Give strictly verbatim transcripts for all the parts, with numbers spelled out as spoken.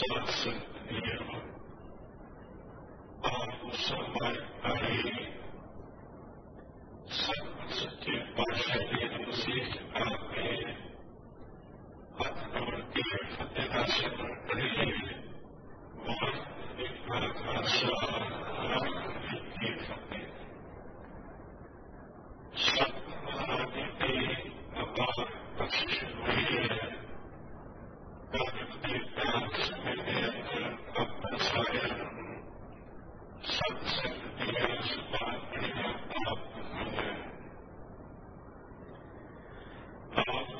सत्संग और समय आई सच्चे पातशाह मसीह आपने अर्थवर्ती फतेह शरण करिए और एक खासा की फतेह सब आदि की अपार बख्शिश हुई है। प्रकृति प्यास में अपना साया सत्संग दिया सुधार बढ़िया प्राप्त हुए आप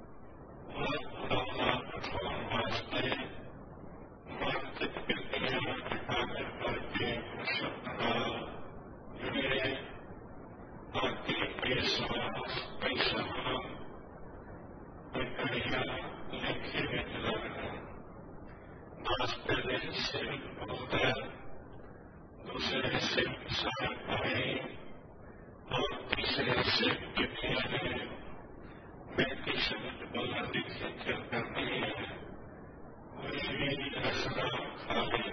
कठोर वास्ते मानसिक कृतियां कार्य करके शब्द वे आगे के श्वास पैसा प्रक्रिया लिखे विकलन पहले से होता दूसरे से सार पाए और तीसरे से कितने व्यक्ति शब्द बोला लिखे क्या करती है वही रचना खाली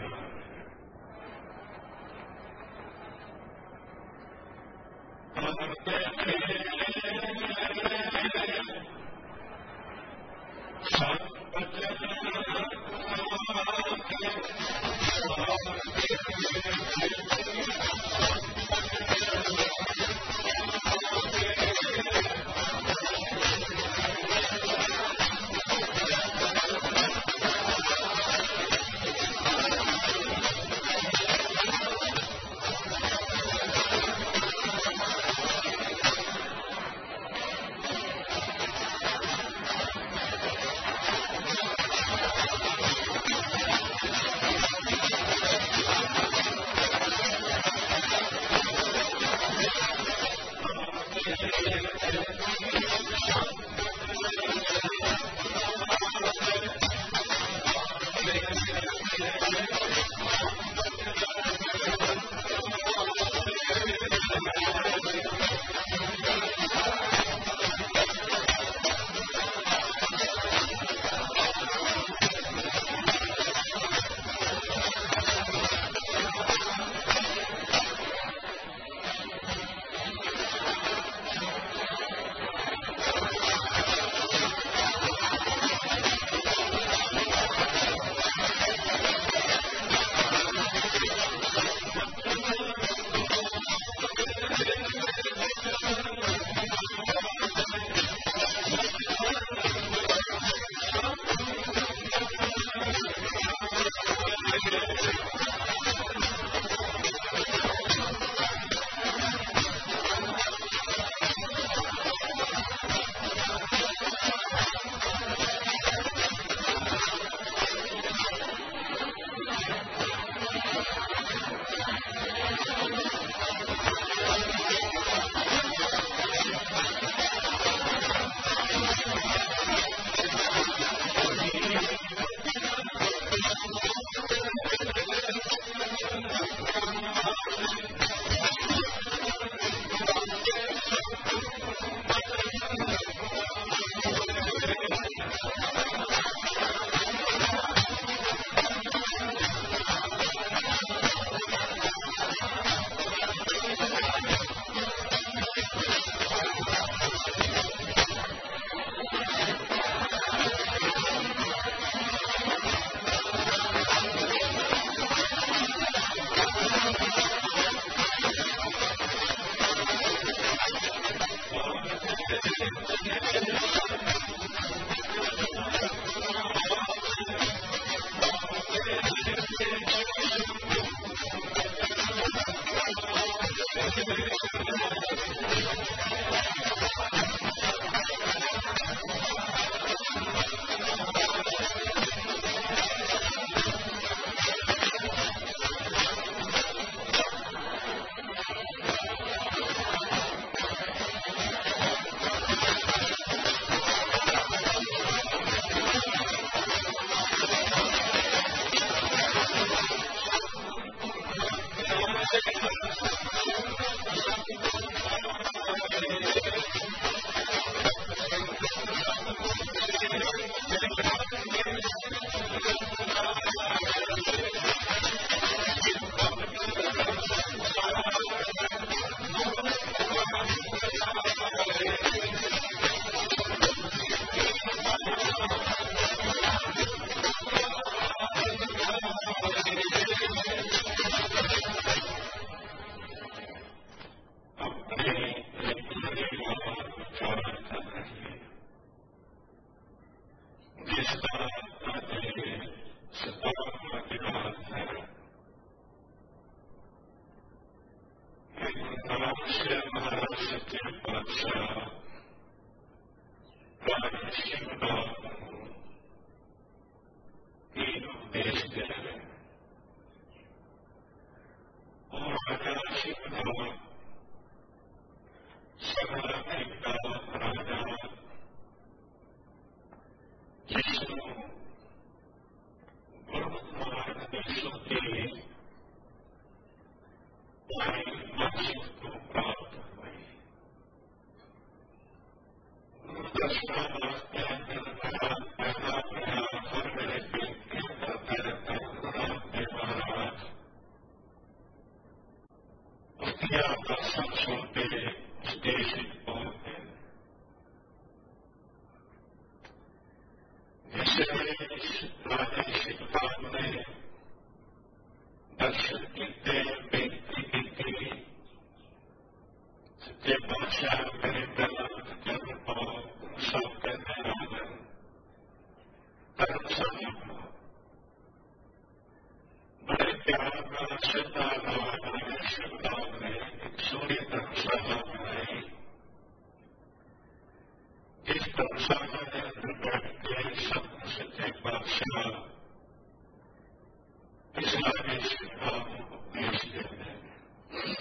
प्यार श्रद्धा भावना शब्दों में एक सूर्य धर्मशाला बनाई। इस धर्मशाला के अंदर बैठ के सब सच्चे बादशाह इस्लामी शिक्षा को पेश करते हैं।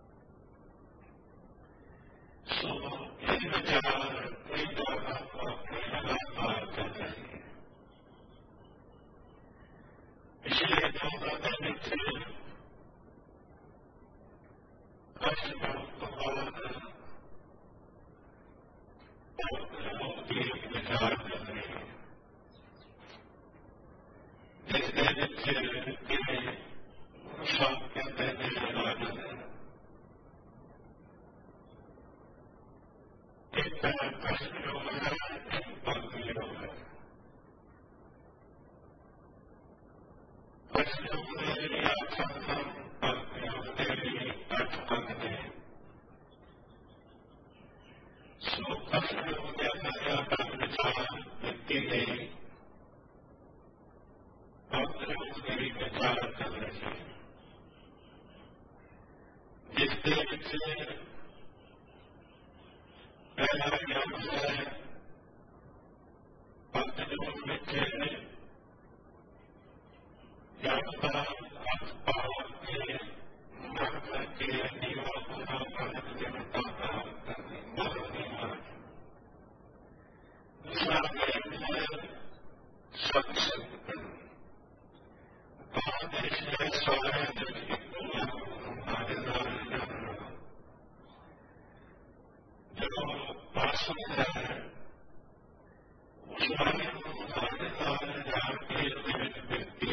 सो ये विचार कई बार अपने लगातार कर रहे हैं। पिछले दो महीने से कष्टों के बाद एक विचार कर रहे हैं जिसके नीचे सब के देने वाले एक तरह कष्ट योग है, एक भक्ति योग है। कष्ट योग मेरी आसंभव, भक्ति योग मेरी अटपट है। सो कष्ट योग जैसा ज्यादा विचार व्यक्ति नहीं, भक्ति योग मेरी विचार कर रही है जिसके नीचे पहला ज्ञान है भक्ति योग नीचे ज्ञानता अखबार के मन करके निवा पूरा भारत जनता प्राप्त करने वाले मार्ग। दूसरा ज्ञान है सत्संग। देश में सारे जो पार्षद है उसमें साढ़े चार हजार के व्यक्ति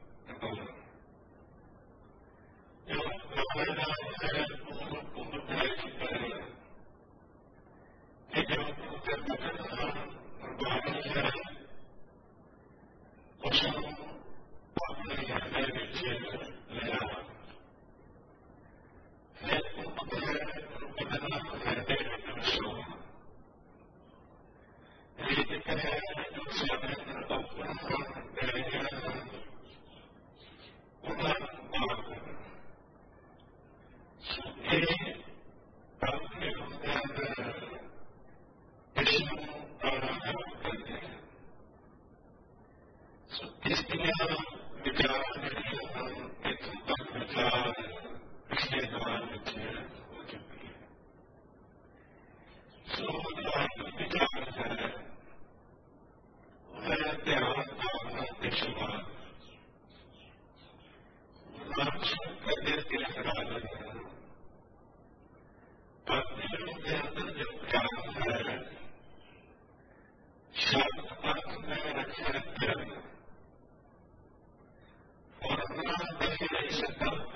जो नाम है उनको बताया चुका है कि जो बारिश है उसको अपने हृदय नीचे ले आओ। बदला हृदय में सो एक है जो स्वाधीन अपना उधर मार्ग सुखे अपने अंदर विष्णु प्राणायाम करते हैं। इसलिए विचार एक विचार पिछले द्वार नीचे हो चुकी है। सो विचार है वह ध्यान भावना विश्वास करने के बराबर है। भक्ति के अंदर जो ज्ञान है शब्द अर्थ में रखे ज्ञान और अपना देखने संकल्प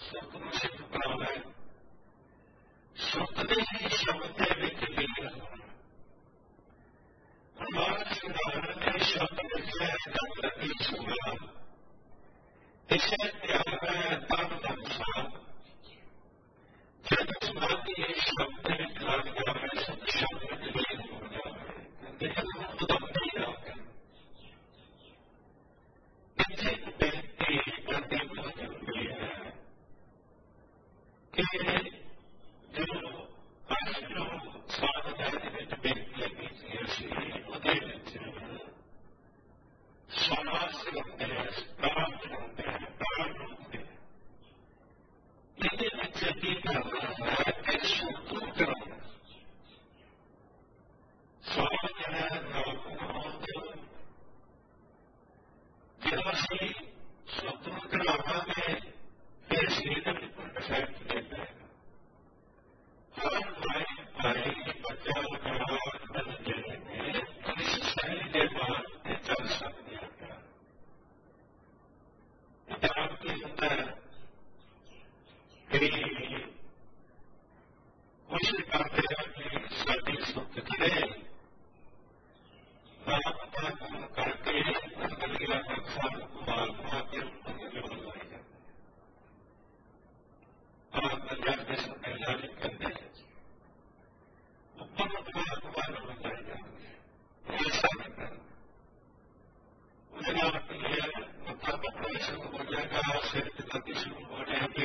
ਸੁੱਤ ਸਿੱਖ ਕਰਾਵੇ ਸੁੱਤ ਦੇ ਹੀ ਸ਼ਬਦ ਦੇ ਵਿੱਚ ਲੀਨ ਹੋਣਾ ਮਾਨ ਸੁਧਾਰਨ ਦੇ ਸ਼ਬਦ ਵਿੱਚ ਗੱਲ ਲੱਗੀ ਸੁਣਾ ਇਸੇ ਧਿਆਨ ਹੈ ਤਨ ਧਨਸਾ ਜਦ ਸਮਾਧੀ ਇਹ ਸ਼ਬਦ ਦੇ ਵਿੱਚ ਲੱਗ ਜਾਵੇ ਸੁੱਤ ਸ਼ਬਦ ਵਿੱਚ ਲੀਨ ਹੋ ਜਾਵੇ ਇਹ ਉਦਮਤੀ ਦਾ ਇੱਥੇ ਬੇਨਤੀ ਕਰਨੀ ਬਹੁਤ ਜ਼ਰੂਰੀ ਹੈ ਕਿ ਜੋ ਅੱਜ ਜੋ ਸਾਧਨਾ ਦੇ ਵਿੱਚ ਬੇਨਤੀਆਂ ਕੀਤੀਆਂ ਸੀ ਉਹਦੇ ਵਿੱਚ ਸਮਾਸ ਹੁੰਦੇ ਪ੍ਰਾਂਤ ਹੁੰਦੇ ਪ੍ਰਾਂਤ ਹੁੰਦੇ ਇਹਦੇ ਵਿੱਚ ਕੀ ਕਰਨਾ ਹੈ ਕਿ ਸੁੱਤੂ ਕਰਾਉਣਾ ਸਵਾਲ ਜਿਹੜਾ ਹੈ ਜਦੋਂ ਅਸੀਂ ਸੁੱਤੂ ਕਰਾਵਾਂਗੇ ਫਿਰ ਸਰੀਰ ਦੇ ਵਿੱਚ ਇਫੈਕਟ ਦਿੰਦਾ ਹੈ ਹਰ ਮਾਈ ਭਾਈ ਬੱਚਾ ਲਗਾਵਾ ਬਦਲਦੇ ਨੇ ਇਸ ਸਹੀ ਦੇ ਬਾਅਦ ਤੇ ਚੱਲ ਸਕਦੇ ਹਾਂ ਤਾਂ ਕੀ ਹੁੰਦਾ ਹੈ ਕਿ ਕੋਸ਼ਿਸ਼ ਕਰਦੇ ਹਾਂ ਕਿ ਸਾਡੀ ਸੁੱਤ ਕਰੇ ਆਪਾਂ ਕੰਮ ਕਰਕੇ ਅੰਦਰਲਾ ਮਕਸਦ ਮਾਲ ਪਾ ਕੇ ਜੋੜ ਲਾਈ ਜਾਂਦੇ ਆਪ ਪੰਜਾਬ ਦੇ ਸਮੇਂ ਲਈ ਕਹਿੰਦੇ ਉੱਪਰ ਨੂੰ ਮਾਲ ਹੋ ਜਾਏਗਾ ਇਹ ਸਾਡੀ ਗੱਲ ਉਹਦੇ ਨਾਲ ਇਹ ਮੱਥਾ ਪੱਕਾ ਸ਼ੁਰੂ ਹੋ ਜਾਏਗਾ ਸਿਰ ਤੇ ਲੱਗੀ ਸ਼ੁਰੂ ਹੋ ਜਾਏਗੀ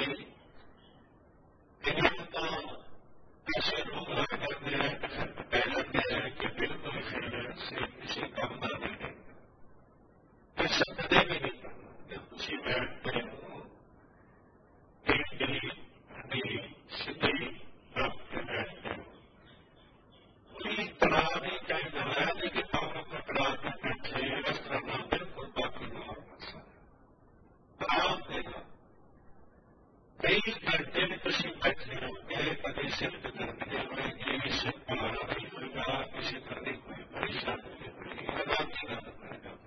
ਇਹਨਾਂ ਨੂੰ ਤਾਂ ਪੈਸੇ ਲੋਕ ਲੱਗ ਜਾਂਦੇ ਹੈ ਕਿਸੇ ਤੋਂ ਪੈ ਜਾਂਦੇ ਹੈ ਕਿ ਬਿਲਕੁਲ ਫਿਰ ਸੇ ਕਿਸੇ ਕੰਮ ਦਾ ਨਹੀਂ ਇਹ ਸਕਦੇ ਵੀ ਨਹੀਂ ਜਦ ਤੁਸੀਂ ਬੈਠਦੇ ਹੋ ਇੱਕ ਜਿਹੜੀ ਦੀ ਸਿੱਧੀ ਰੱਖ ਕੇ ਬੈਠਦੇ ਹੋ ਕੋਈ ਤਣਾਅ ਨਹੀਂ ਚਾਹੀਦਾ ਹੈ ਕਿ ਕੰਮ ਕਟਰਾ ਕੇ ਬੈਠੇ ਇਸ ਤਰ੍ਹਾਂ ਨਾਲ ਬਿਲਕੁਲ ਬਾਕੀ ਨਾ ਹੋ ਤਣਾਅ ਦੇਗਾ ਕਈ ਘੰਟੇ ਵਿੱਚ ਤੁਸੀਂ ਬੈਠੇ ਹੋਗੇ ਕਦੇ ਸਿਰ ਤੇ ਦਰਦ ਨਹੀਂ ਹੋਏਗੀ ਸਿਰ ਭਾਰ ਨਹੀਂ ਹੋਏਗਾ ਕਿਸੇ ਤਰ੍ਹਾਂ ਦੀ ਕੋਈ ਪਰੇਸ਼ਾਨੀ ਨਹੀਂ ਹੋਏਗੀ ਲਗਾ ਕੇ ਗੱਲ ਕਰੇਗਾ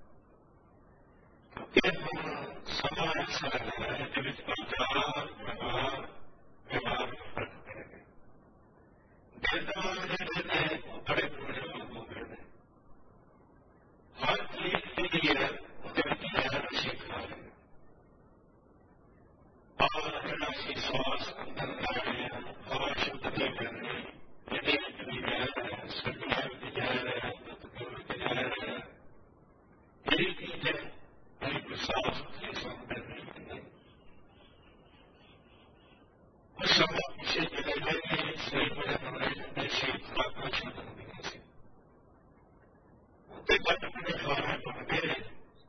ਕਿਉਂਕਿ ਹੁਣ ਸਮਾਂ ਐਸਾ ਹੈ ਜਿਹਦੇ ਵਿੱਚ ਆਚਾਰ ਵਿਵਹਾਰ ਵਿਵਹਾਰ ਫਰਕ ਪਏਗਾ ਦਿਲ ਦਿਮਾਗ ਜਿਹੜੇ ਨੇ ਉਹ ਬੜੇ ਬੁਰੇ ਹੋ ਗਏ ਨੇ ਹਰ ਚੀਜ਼ ਜਿਹੜੀ ਹੈ ਉਹਦੇ ਵਿੱਚ ਜ਼ਹਿਰ ਸਿੱਖਾ ਹੈ और ऐसी श्वास अंदर ला रहे हैं हवा शुद्ध नहीं कर रहे यदि भी जा रहे हैं सर्दियाँ भी जा रहे हैं दुख भी जा रहे हैं यही चीज है एक साफ सुथरी सौंदर्य नहीं है उस समय पीछे चले जाएंगे सही बड़े बड़े देशी खुराक में शुद्ध होने से उनके बट अपने खाना पड़ गए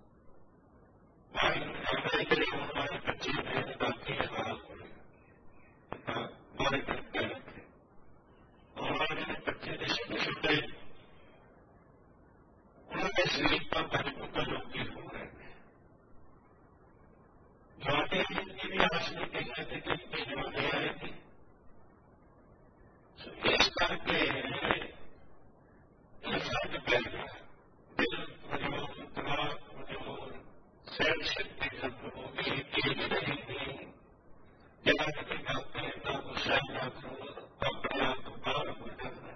हमारे के लिए हमारे बच्चे मेरे बाकी हमारे करते हैं हमारे बच्चे छोटे छोटे उनके शरीर पर परिवर्तन होती हो रहे हैं जाते जिंदगी भी आज नहीं कहते थे कि इतनी जल्दी आएगी इस करके फर्क पड़ेगा दिल मजबूत दिमाग मजबूत सहन शक्ति खत्म होगी तेज रहेगी जहाँ कभी करते हैं तो गुस्सा ना करो अपने आप को बाहर हो जाना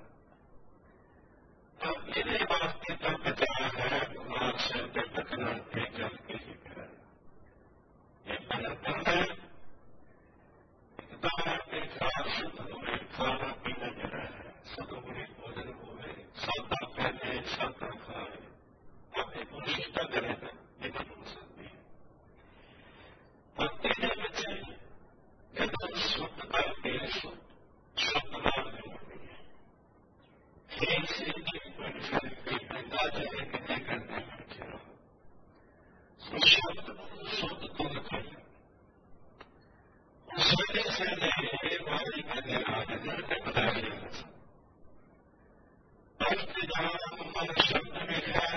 अब मेरे वास्ते तो बचा है गुनाह से टकरा के जल के ही है ये बलतन है इकदार के साथ शुद्ध हुए खाना पीना जरा है शुद्ध हुए भोजन हुए सादा पहने सादा खाए अपनी कोशिश का करेगा लेकिन हो सकती है भक्ति के बच्चे एकदम शुद्ध करके शुद्ध मार्ग में होती है एक से एक अंदाजा कितने करते हैं बच्चे लोग शुद्ध शुद्ध को रखें उसमें से नहीं वाली करने वाले नर के बताए मन शब्द में है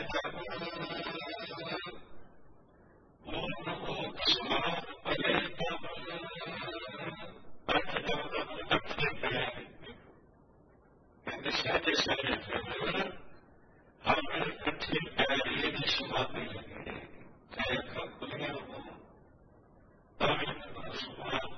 सारे सारे हमें कठिन कार्य की शुरुआत नहीं लगेगी चाहे दुनिया हो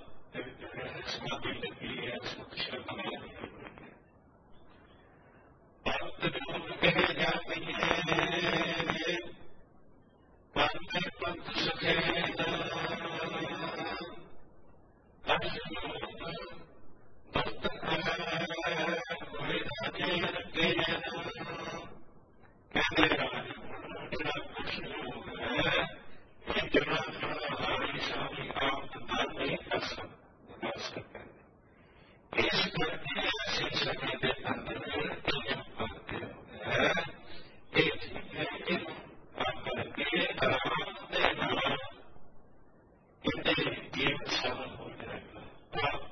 जीवन साधन हो जाएगा।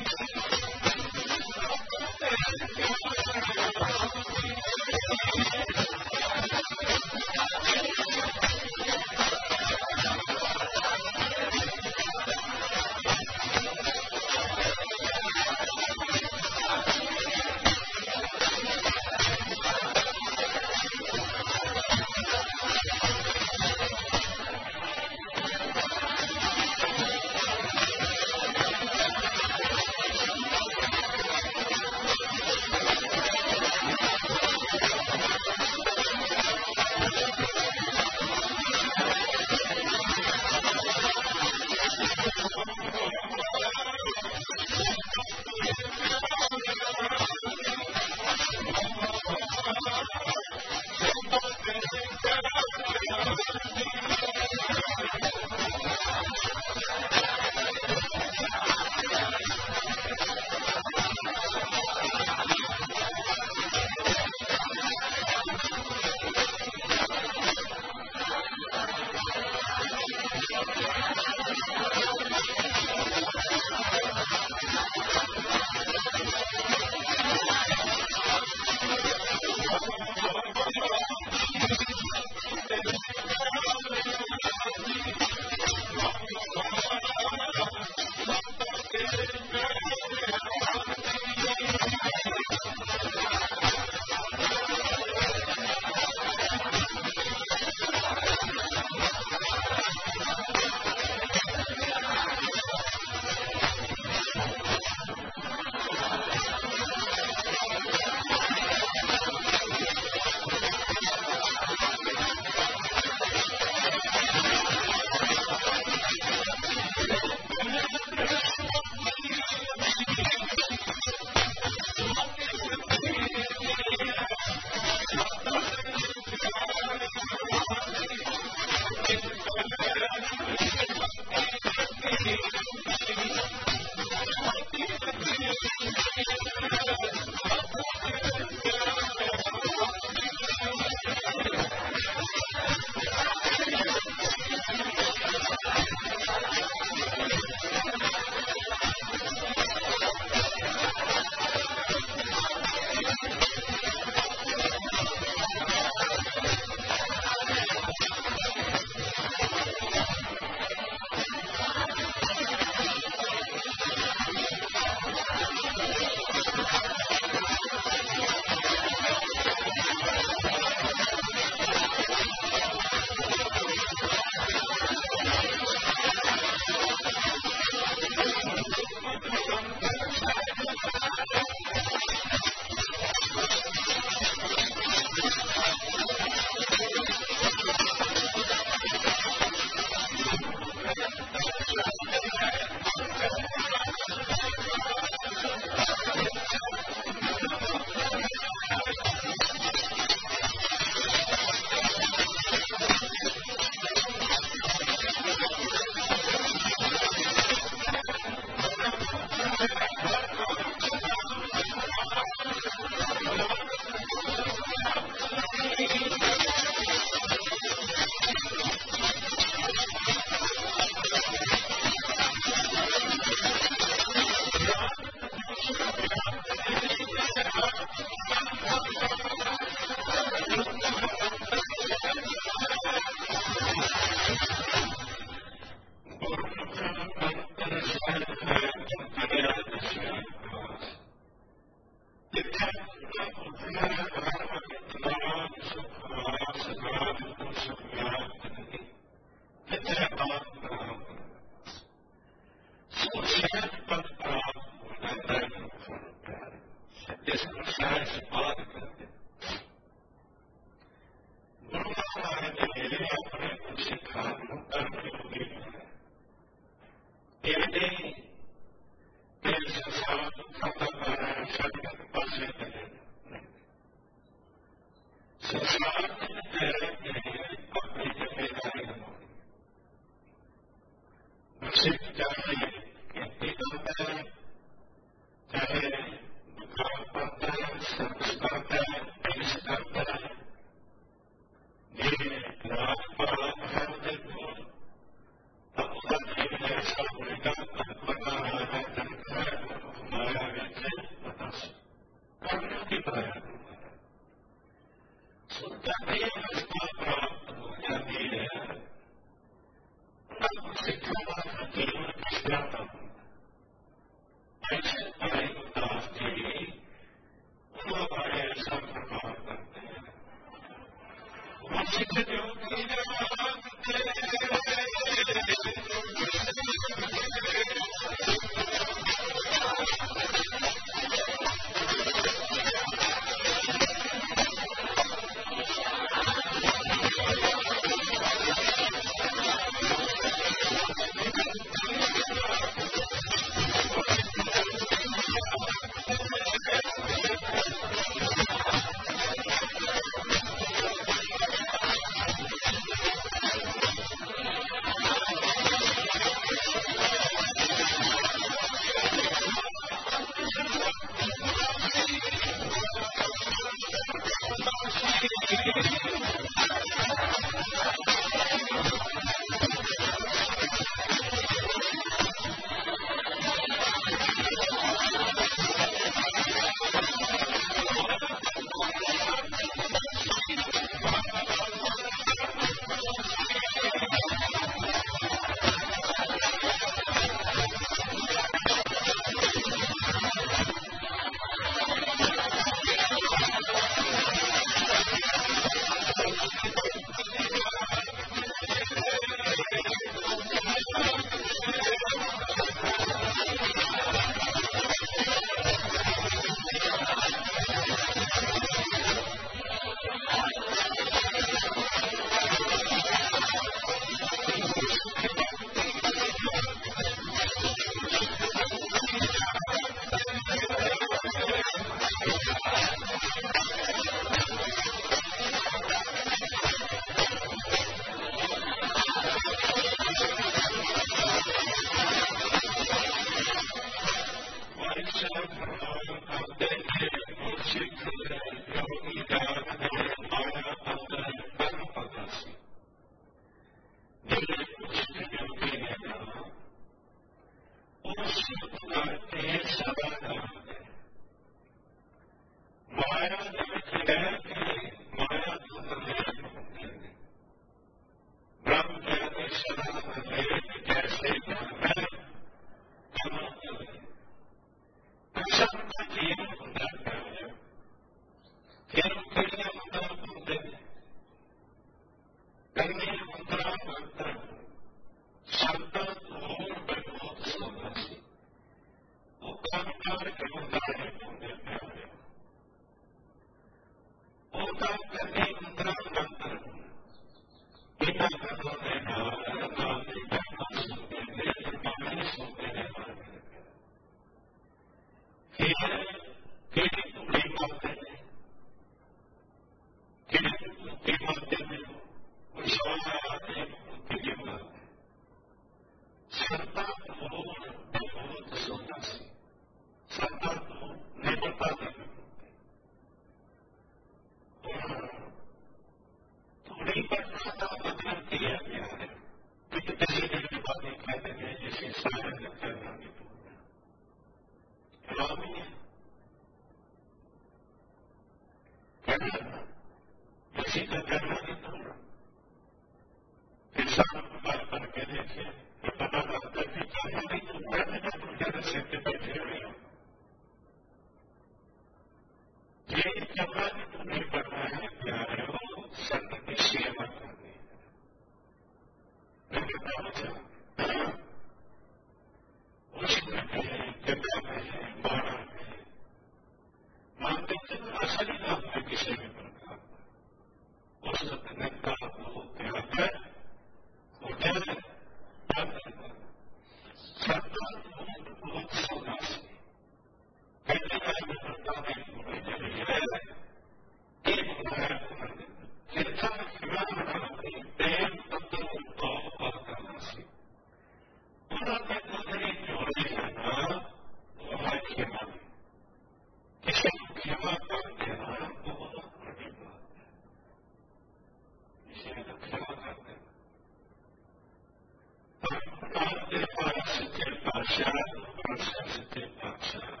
paksaan, para sensitive paksaan.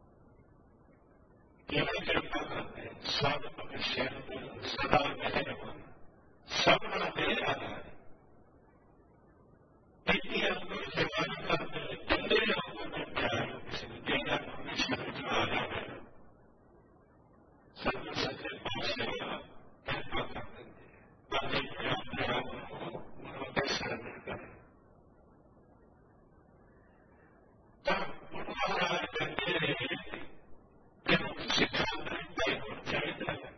Kira-kira करते सब विषय सदा में सब रहते हैं इतनी हमको सेवाएं करते कितने लोगों को प्यार देना विषय जो आ रहा है सब सत्य सेवा कृपा करते हैं अपने आप को उन्होंने शरण करें तब उन्होंने करते हैं सिद्धांत चाहिए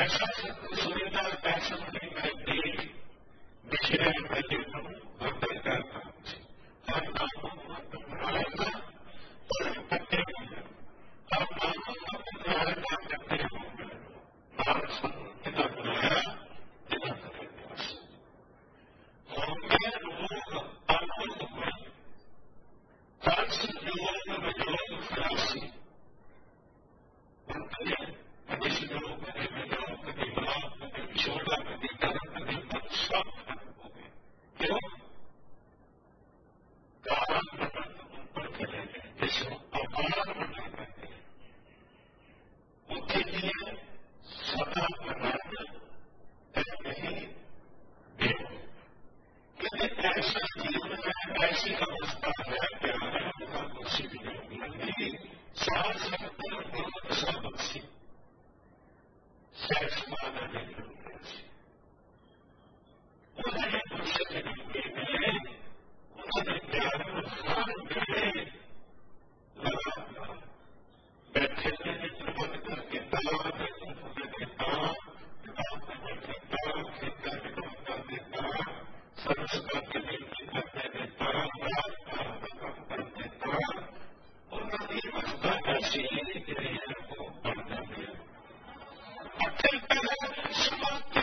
ऐसा सुविधा पैसा नहीं मिलती विषय प्रतिभा वर्तन करता हर नामों आएगा और इकट्ठे होंगे हर नामों आएगा इकट्ठे होंगे भारत कितना बनाया कितना करेगा होंगे लोग आनंद हुए पांच योग में योग फरासी कभी कभी लोग कभी वियोग कभी भाव कभी छोटा कभी कर्म कभी मन सब हो गए क्यों कारण ऊपर चले गए जिसको अपार बना करते उनके लिए सदा बनाना नहीं देव क्योंकि ऐसा जीवन है ऐसी अवस्था है प्यार उनका खुशी भी नहीं सार सकते बहुत सब बख्शी सैसमाना नहीं उन्होंने खुशी नहीं मिले उन्होंने प्यार में हार मिले लगा बैठे थे प्रबंध करके तार उन्होंने देता किताब में देता खेता में कर देता संस्कार के लिए करने देता रात का कर देता उन्होंने अवस्था ऐसी ही कि को बढ़ने दिया अखिल पहले समाप्ति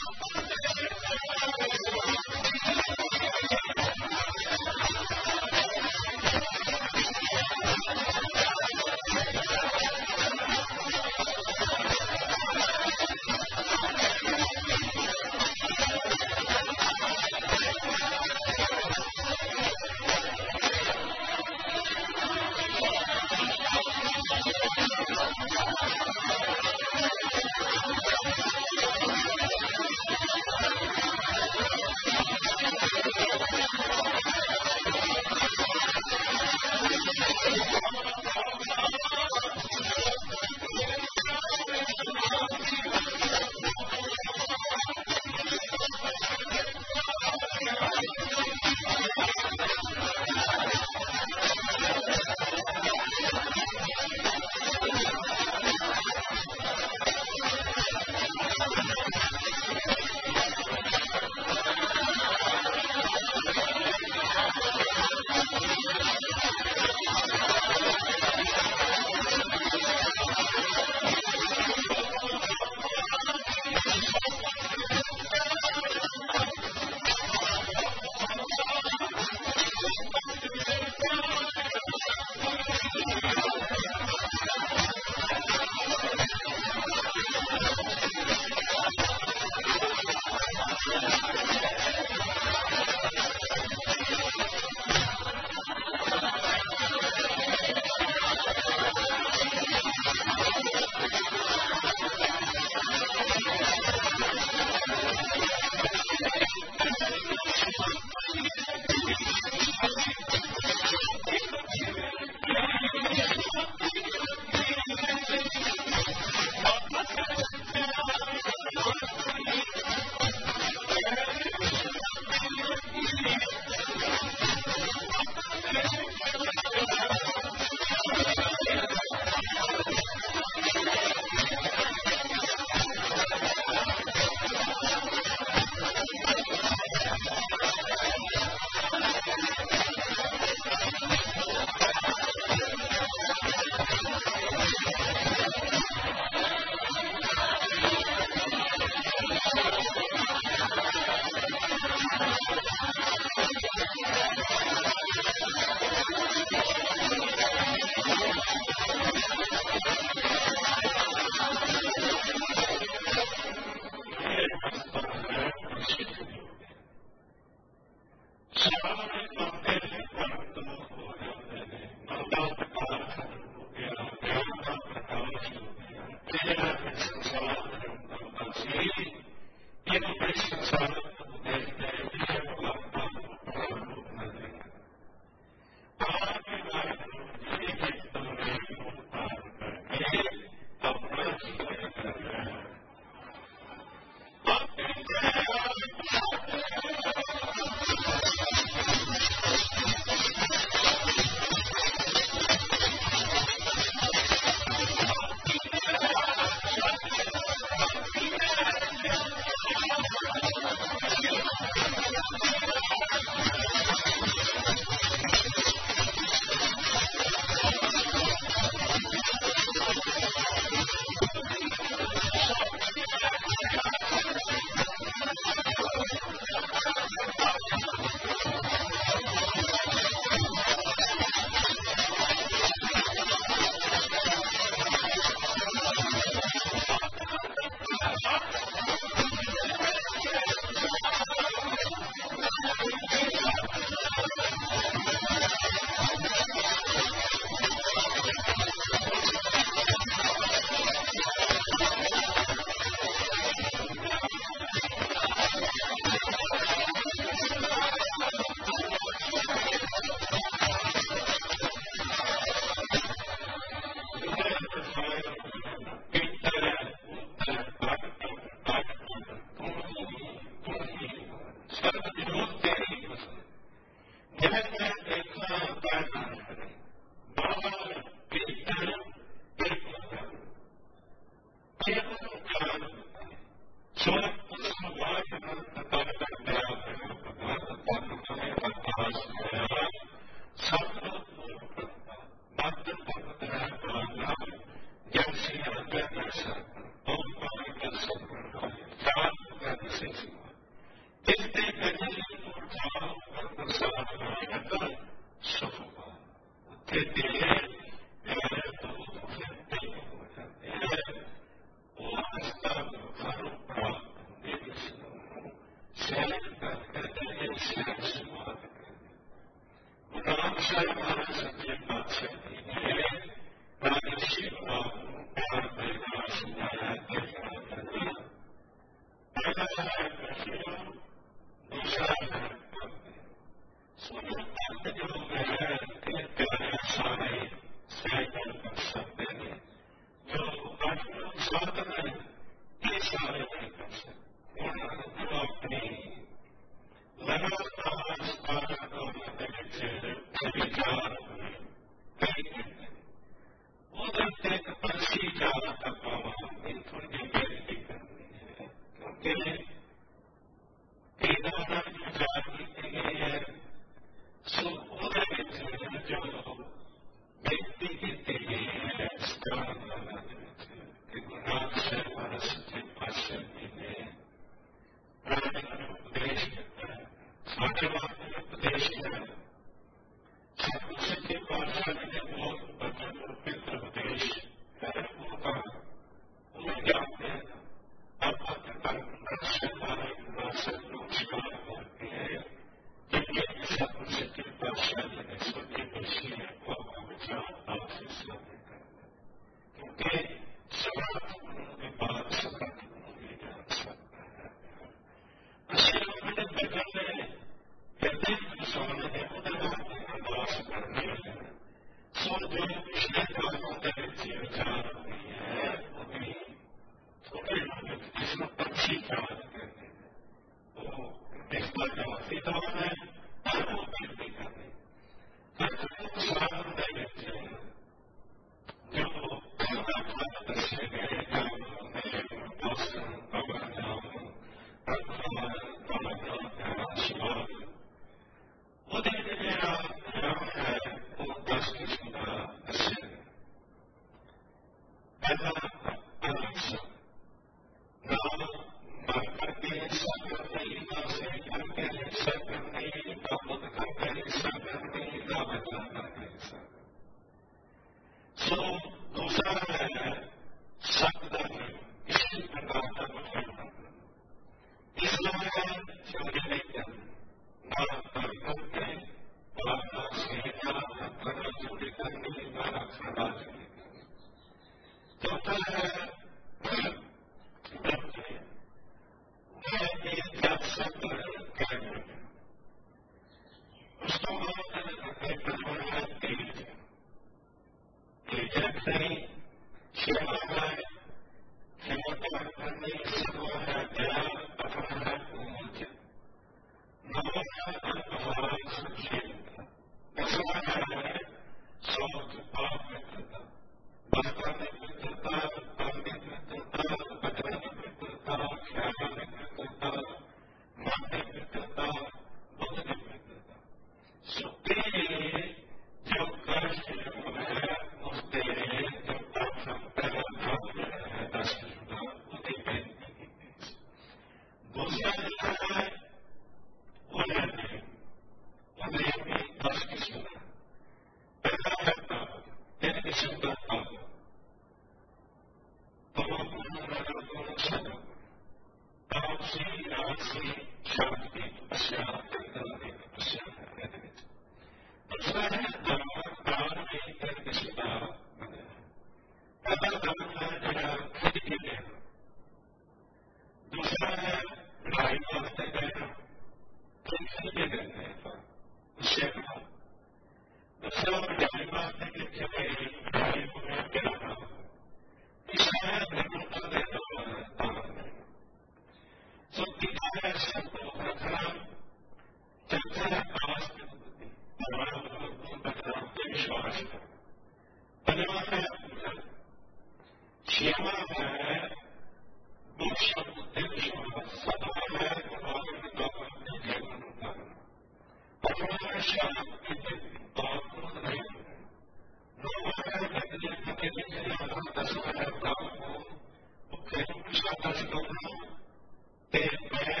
Amen.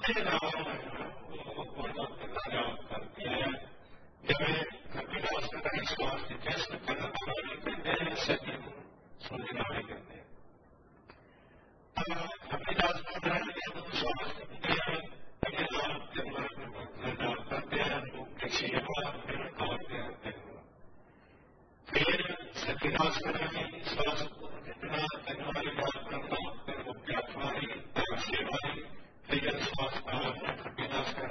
तेरा करते हैं जिਵੇਂ कपिलास का विश्वास जिस करने वाले कहते हैं सभी सुनने वाले कहते हैं कपिलास का विश्वास करते हैं कपिलास के द्वारा करते हैं लोग की सेवा करते हैं फिर कपिलास का विश्वास कितना करने वाली बात करता फिर वो व्यापारी सेवाई फिर विश्वास कपिलास का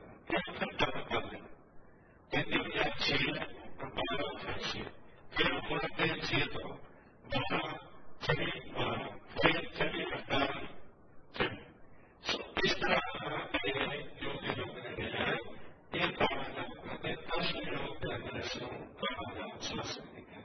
Quindi mi accende, preparo il fascino, che non può avere dietro, ma c'è il mano, poi c'è il mercato, c'è questa è io che devo vedere, e parla, e poi io per adesso parlo sulla semplicità.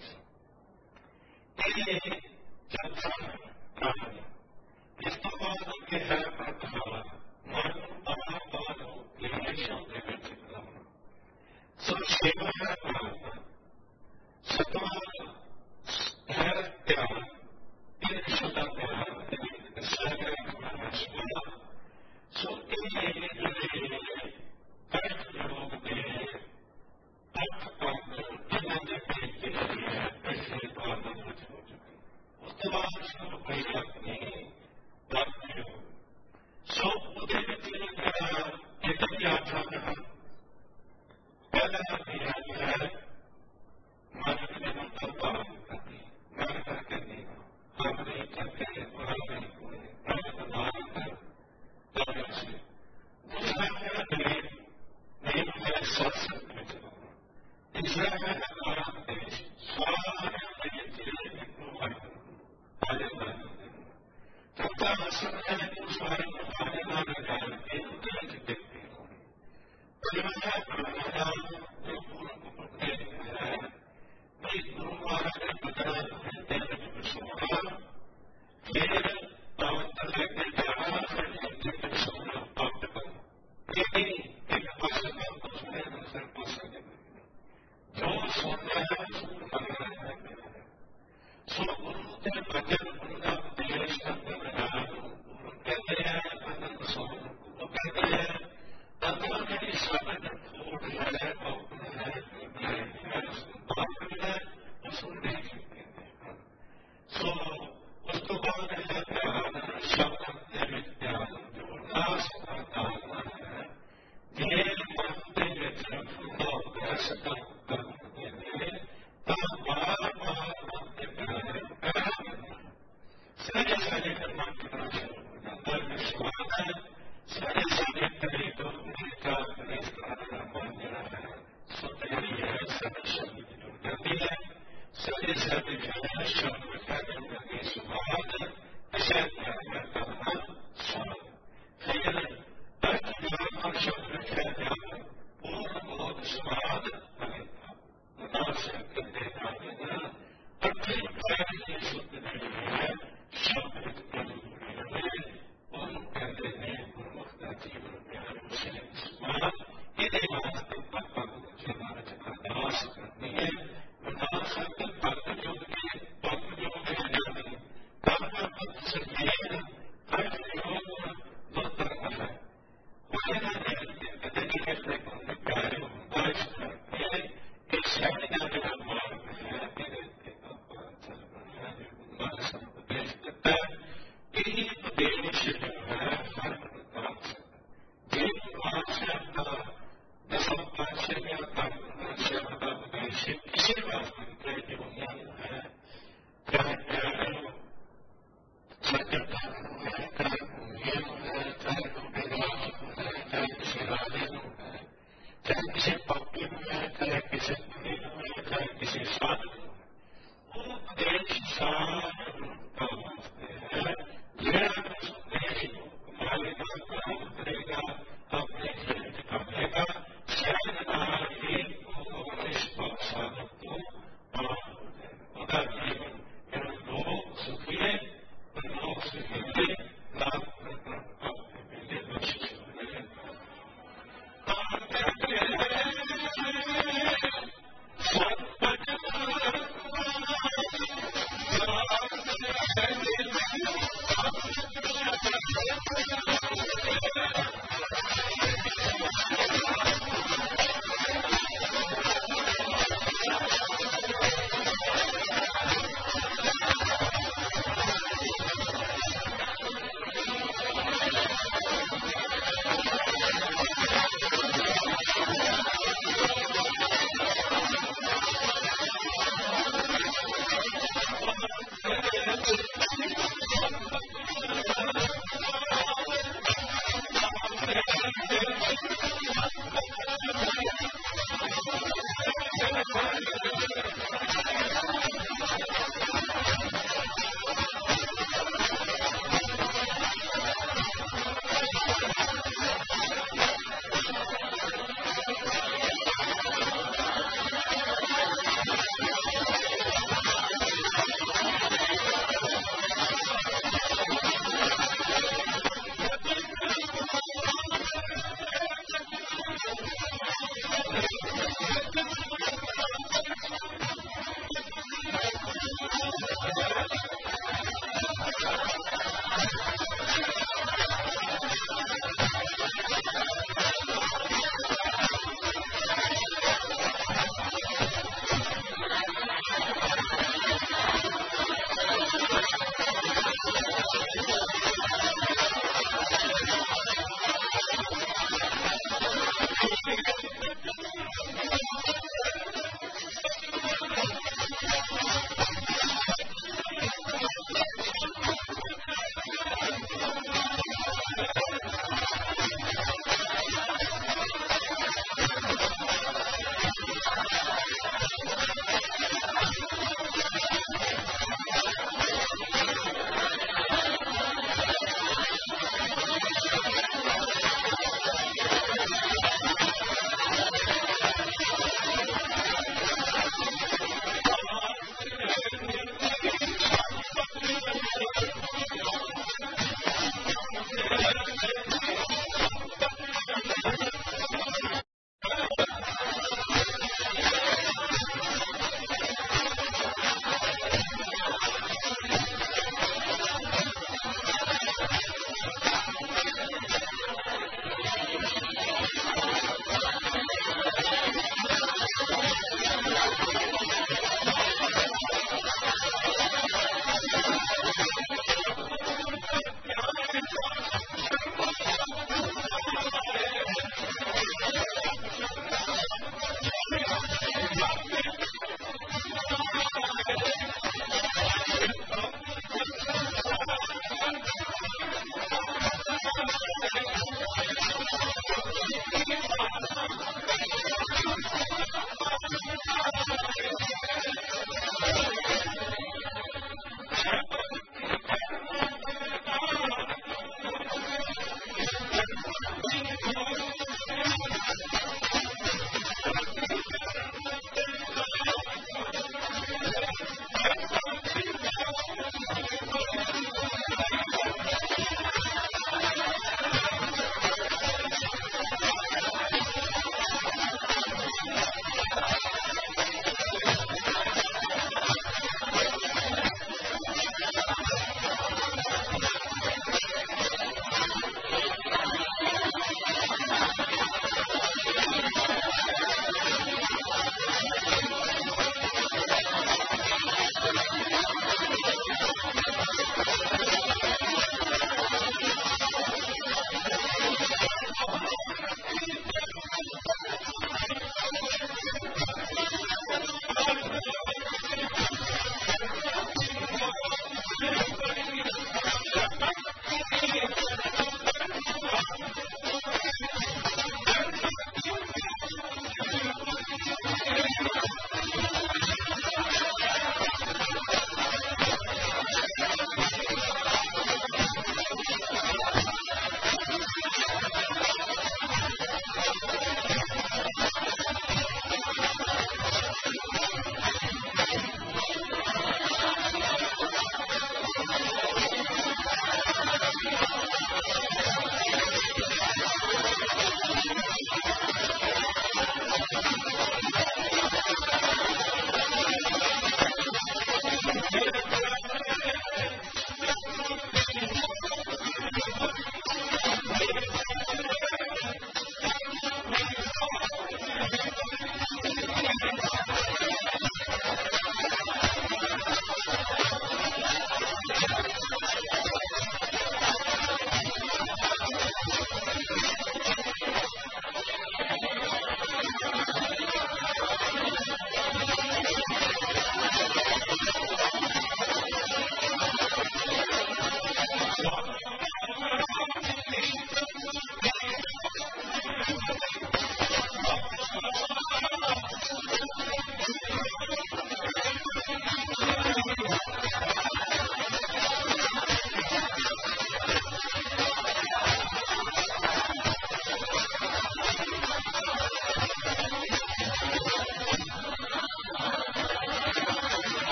E c'è il questo modo che è parlato, ma non parlato di relazione che c'è parlato. So सेवा है प्रार्थना सतवा है त्याग इन सदा त्याग सागर हमारा स्वा सो इन जो कर्म योग में तप पात्र जिन्होंने बेचते हैं ऐसे पालन हो चुके उसके बाद सब कोई अपनी तप योग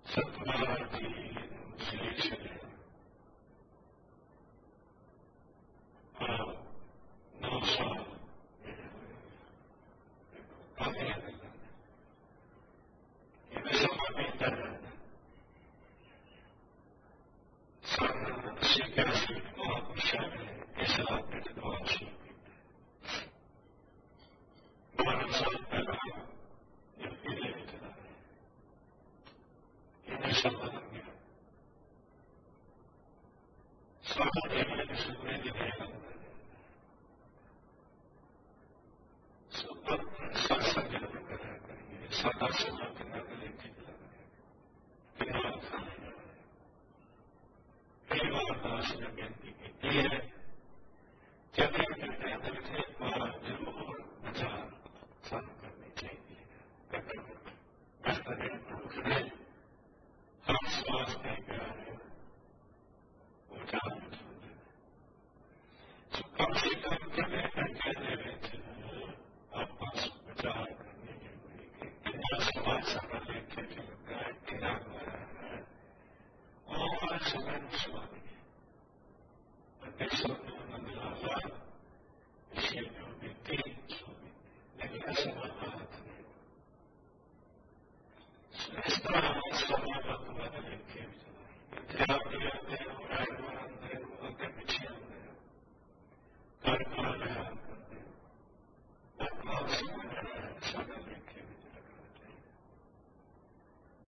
Sattvaji Sri non so, va bene, invece ovviamente sono sì che si può conoscere e se la conosci, ma non so però il diritto, invece la mia. Sono delle misure di me, sono salsa di salsa sono che non le dico, che non fanno. Prima assolutamente dire che avrebbe preso tempo del lavoro mangiare, sanno per i tempi, per questo è